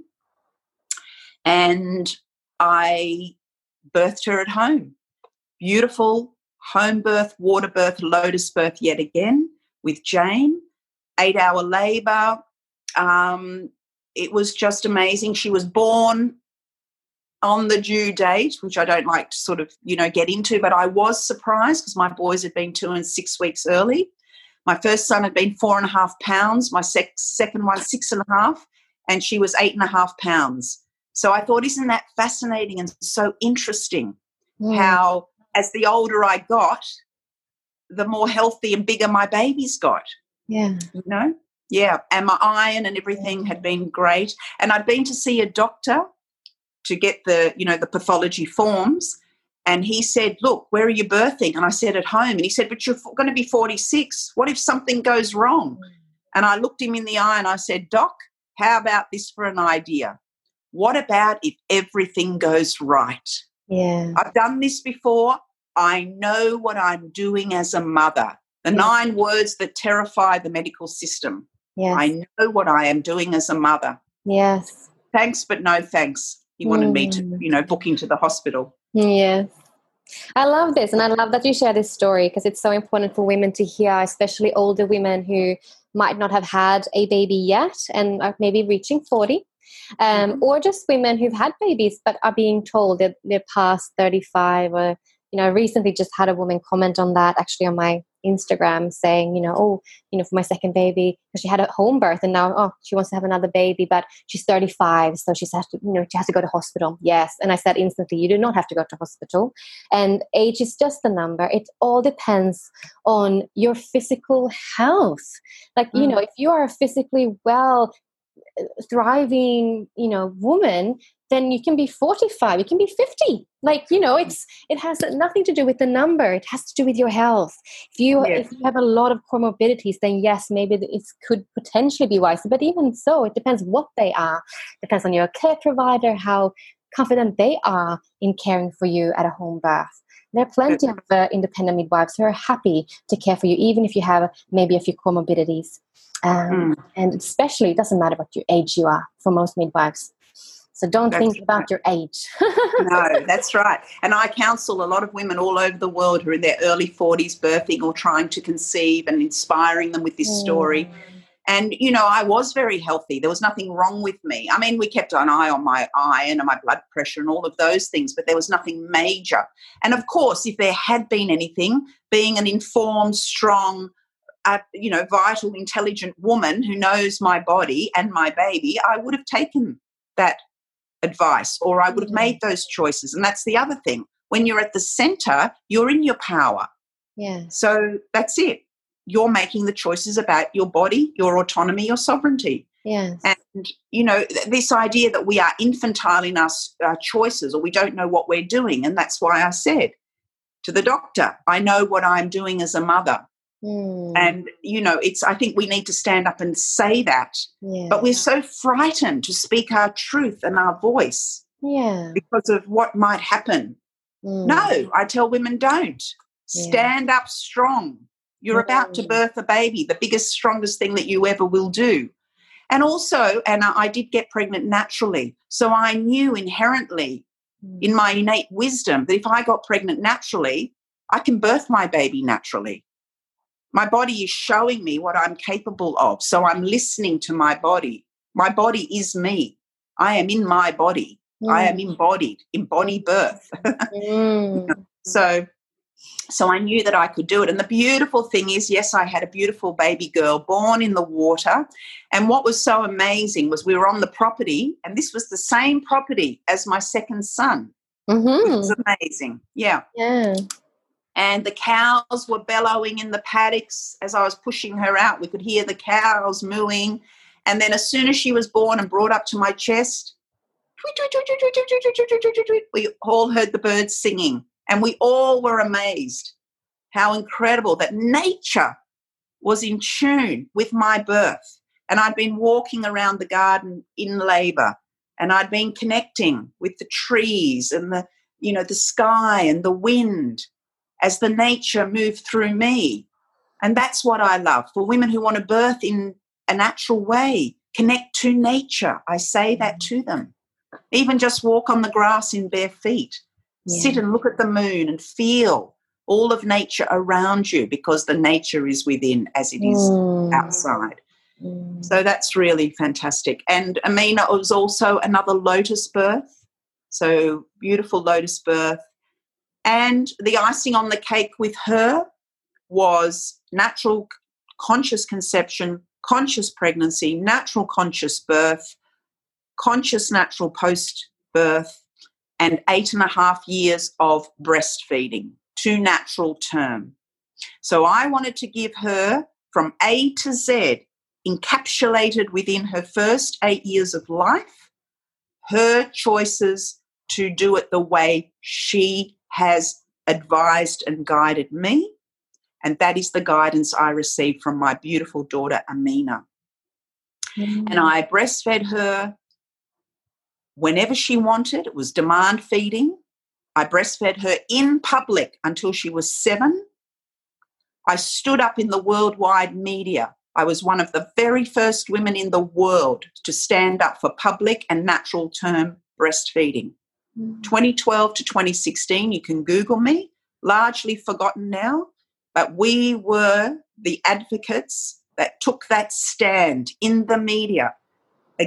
Speaker 6: And I birthed her at home. Beautiful home birth, water birth, lotus birth yet again with Jane. 8-hour labour. It was just amazing. She was born on the due date, which I don't like to sort of, get into, but I was surprised because my boys had been 2 and 6 weeks early. My first son had been 4.5 pounds, my second one 6.5, and she was 8.5 pounds. So I thought, isn't that fascinating and so interesting how as the older I got, the more healthy and bigger my babies got.
Speaker 5: Yeah.
Speaker 6: Yeah, and my iron and everything had been great. And I'd been to see a doctor to get the pathology forms, and he said, look, where are you birthing? And I said, at home. And he said, but you're going to be 46. What if something goes wrong? And I looked him in the eye and I said, Doc, how about this for an idea? What about if everything goes right?
Speaker 5: Yeah.
Speaker 6: I've done this before. I know what I'm doing as a mother. The 9 words that terrify the medical system.
Speaker 5: Yes.
Speaker 6: I know what I am doing as a mother.
Speaker 5: Yes.
Speaker 6: Thanks, but no thanks. He wanted me to, book into the hospital.
Speaker 5: Yes. I love this, and I love that you share this story because it's so important for women to hear, especially older women who might not have had a baby yet and are maybe reaching 40. Or just women who've had babies but are being told that they're past 35 or I recently just had a woman comment on that actually on my Instagram saying, for my second baby, because she had a home birth and now, she wants to have another baby, but she's 35. So she has to, she has to go to hospital. Yes. And I said instantly, you do not have to go to hospital. And age is just a number. It all depends on your physical health. Like, if you are a physically well, thriving, woman, then you can be 45, you can be 50. Like, it has nothing to do with the number. It has to do with your health. If you have a lot of comorbidities, then yes, maybe it could potentially be wiser. But even so, it depends what they are. It depends on your care provider, how confident they are in caring for you at a home birth. There are plenty of independent midwives who are happy to care for you, even if you have maybe a few comorbidities. And especially, it doesn't matter what your age you are for most midwives. So don't think about your age.
Speaker 6: No, that's right. And I counsel a lot of women all over the world who are in their early 40s birthing or trying to conceive and inspiring them with this story. And, I was very healthy. There was nothing wrong with me. I mean, we kept an eye on my iron and my blood pressure and all of those things, but there was nothing major. And, of course, if there had been anything, being an informed, strong, vital, intelligent woman who knows my body and my baby, I would have taken that advice or I would have made those choices. And that's the other thing. When you're at the center, you're in your power.
Speaker 5: Yeah.
Speaker 6: So that's it. You're making the choices about your body, your autonomy, your sovereignty.
Speaker 5: Yes.
Speaker 6: And, this idea that we are infantile in our choices or we don't know what we're doing. And that's why I said to the doctor, I know what I'm doing as a mother. And, I think we need to stand up and say that. Yeah. But we're so frightened to speak our truth and our voice because of what might happen. No, I tell women don't. Stand up strong. You're about to birth a baby, the biggest, strongest thing that you ever will do. And also, Anna, I did get pregnant naturally. So I knew inherently in my innate wisdom that if I got pregnant naturally, I can birth my baby naturally. My body is showing me what I'm capable of. So I'm listening to my body. My body is me. I am in my body. I am embodied birth. So I knew that I could do it. And the beautiful thing is, yes, I had a beautiful baby girl born in the water. And what was so amazing was we were on the property, and this was the same property as my second son. Which was amazing. Yeah. And the cows were bellowing in the paddocks as I was pushing her out. We could hear the cows mooing. And then as soon as she was born and brought up to my chest, we all heard the birds singing. And we all were amazed how incredible that nature was in tune with my birth. And I'd been walking around the garden in labour, and I'd been connecting with the trees and the sky and the wind as the nature moved through me. And that's what I love. For women who want to birth in a natural way, connect to nature. I say that to them. Even just walk on the grass in bare feet. Sit and look at the moon and feel all of nature around you, because the nature is within as it is outside. So that's really fantastic. And Amina was also another lotus birth. So beautiful lotus birth. And the icing on the cake with her was natural conscious conception, conscious pregnancy, natural conscious birth, conscious natural post-birth, and 8.5 years of breastfeeding, to natural term. So I wanted to give her from A to Z, encapsulated within her first 8 years of life, her choices to do it the way she has advised and guided me. And that is the guidance I received from my beautiful daughter, Amina. And I breastfed her whenever she wanted. It was demand feeding. I breastfed her in public until she was 7. I stood up in the worldwide media. I was one of the very first women in the world to stand up for public and natural term breastfeeding. 2012 to 2016, you can Google me, largely forgotten now, but we were the advocates that took that stand in the media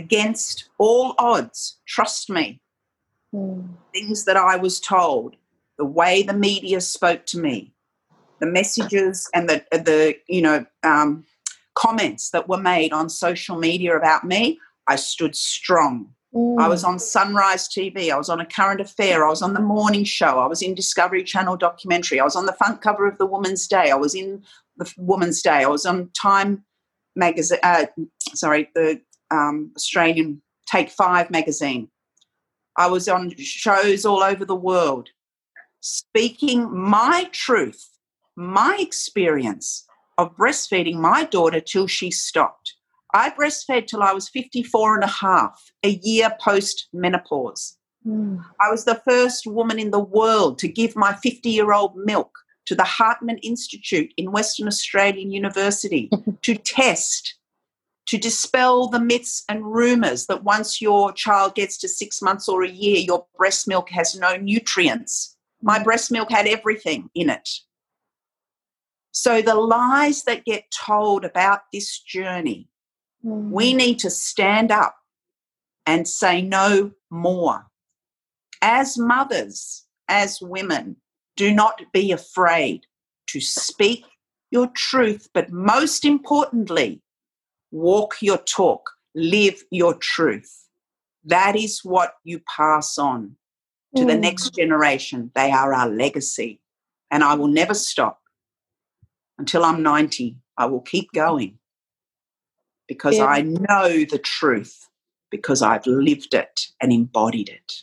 Speaker 6: against all odds. Trust me. Things that I was told, the way the media spoke to me, the messages and the comments that were made on social media about me, I stood strong. I was on Sunrise TV. I was on A Current Affair. I was on The Morning Show. I was in Discovery Channel documentary. I was on the front cover of the Woman's Day. I was in the Woman's Day. I was on Time magazine. The Australian Take 5 magazine. I was on shows all over the world, speaking my truth, my experience of breastfeeding my daughter till she stopped. I breastfed till I was 54 and a half, a year post-menopause. I was the first woman in the world to give my 50-year-old milk to the Hartman Institute in Western Australian University to test, to dispel the myths and rumours that once your child gets to 6 months or a year, your breast milk has no nutrients. My breast milk had everything in it. So the lies that get told about this journey, we need to stand up and say no more. As mothers, as women, do not be afraid to speak your truth, but most importantly, walk your talk, live your truth. That is what you pass on to the next generation. They are our legacy. And I will never stop. Until I'm 90, I will keep going because I know the truth, because I've lived it and embodied it.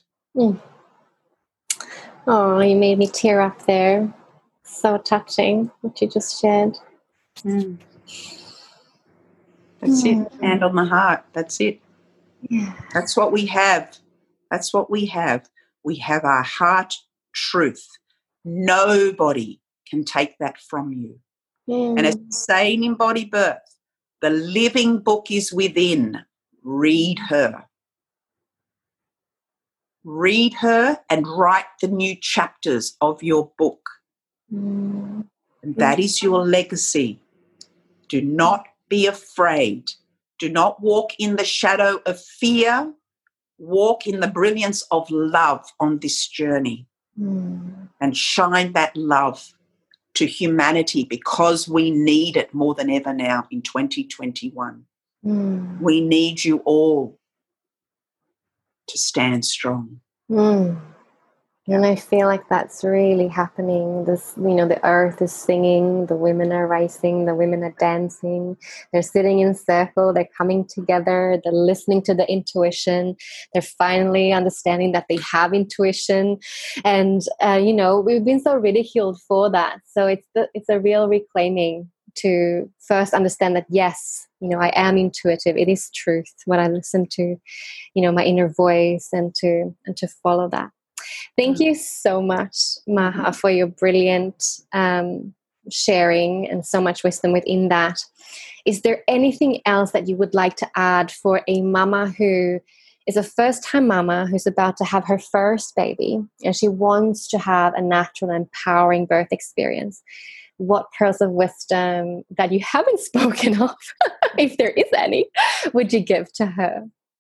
Speaker 5: Oh, you made me tear up there. So touching what you just shared.
Speaker 6: That's it. Hand on the heart. That's it. Yeah. That's what we have. That's what we have. We have our heart truth. Nobody can take that from you. And as we say in Embody Birth, the living book is within. Read her. Read her and write the new chapters of your book. And that is your legacy. Do not be afraid. Do not walk in the shadow of fear. Walk in the brilliance of love on this journey and shine that love to humanity because we need it more than ever now in 2021. We need you all to stand strong.
Speaker 5: And I feel like that's really happening. This, the earth is singing, the women are rising, the women are dancing, they're sitting in circle, they're coming together, they're listening to the intuition, they're finally understanding that they have intuition. And, we've been so ridiculed for that. So it's a real reclaiming to first understand that, yes, I am intuitive. It is truth when I listen to, my inner voice and to follow that. Thank you so much, Maha, for your brilliant sharing and so much wisdom within that. Is there anything else that you would like to add for a mama who is a first-time mama who's about to have her first baby and she wants to have a natural and empowering birth experience? What pearls of wisdom that you haven't spoken of, if there is any, would you give to her?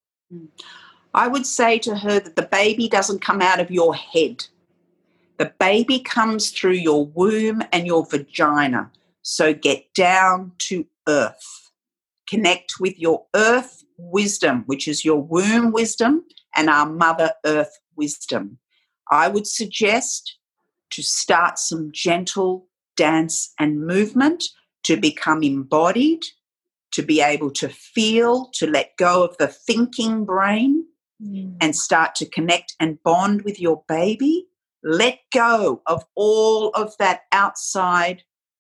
Speaker 6: I would say to her that the baby doesn't come out of your head. The baby comes through your womb and your vagina. So get down to earth. Connect with your earth wisdom, which is your womb wisdom and our Mother Earth wisdom. I would suggest to start some gentle dance and movement to become embodied, to be able to feel, to let go of the thinking brain, and start to connect and bond with your baby. Let go of all of that outside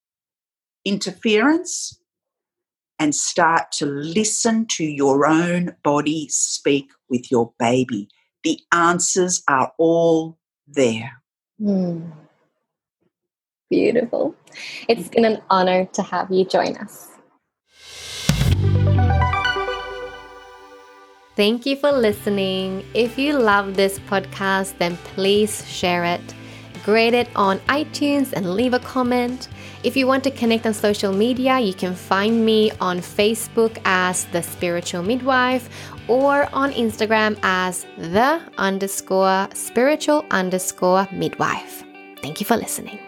Speaker 6: interference and start to listen to your own body speak with your baby. The answers are all there.
Speaker 5: Beautiful. It's been an honor to have you join us. Thank you for listening. If you love this podcast, then please share it. Grade it on iTunes and leave a comment. If you want to connect on social media, you can find me on Facebook as The Spiritual Midwife or on Instagram as the_spiritual_midwife. Thank you for listening.